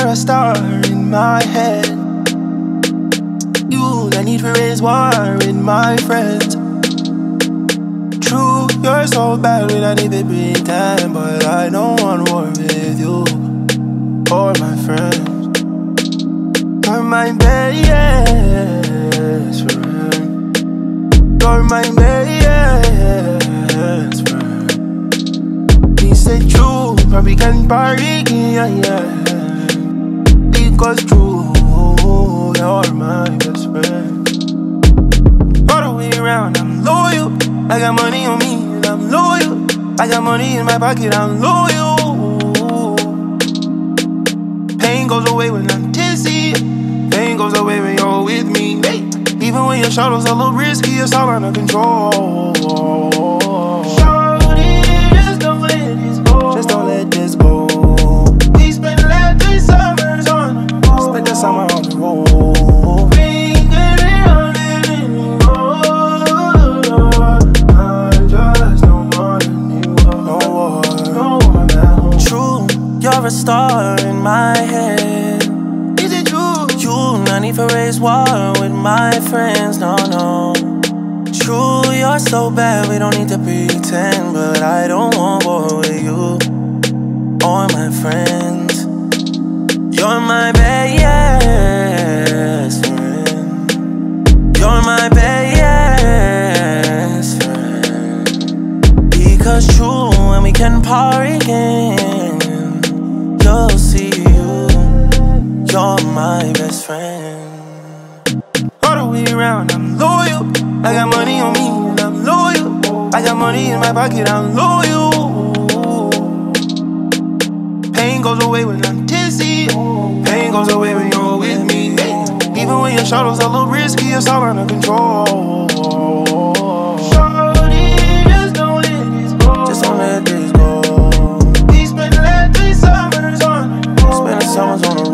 You're a star in my head. You, I need to raise war in my friends. True, you're so bad we don't even pretend, but I don't want war with you or my friends. You're my best friend. You're my best friend. He said true, probably can party, yeah. Because true, you're my best friend. All the way around, I'm loyal. I got money on me and I'm loyal. I got money in my pocket, I'm loyal. Pain goes away when I'm tipsy. Pain goes away when you're with me. Hey. Even when your shadows a little risky, it's all under control. Shorty, just don't let this go. Just don't let this go. We spent the last 3 summers on the road. Spent the summer on the road. You're a star in my head. Is it true? You, not need to raise war with my friends, no. True, you're so bad, we don't need to pretend, but I don't want war with you or my friends. You're my best friend. You're my best friend. Because true, when we can party again, you'll see you're my best friend. All the way around, I'm loyal. I got money on me and I'm loyal. I got money in my pocket, I'm loyal. Pain goes away when I'm tipsy. Pain goes away when you're with me. Even when your shadows a little risky, it's all under control. Shorty, just don't let this go. Just don't let this go. Summers on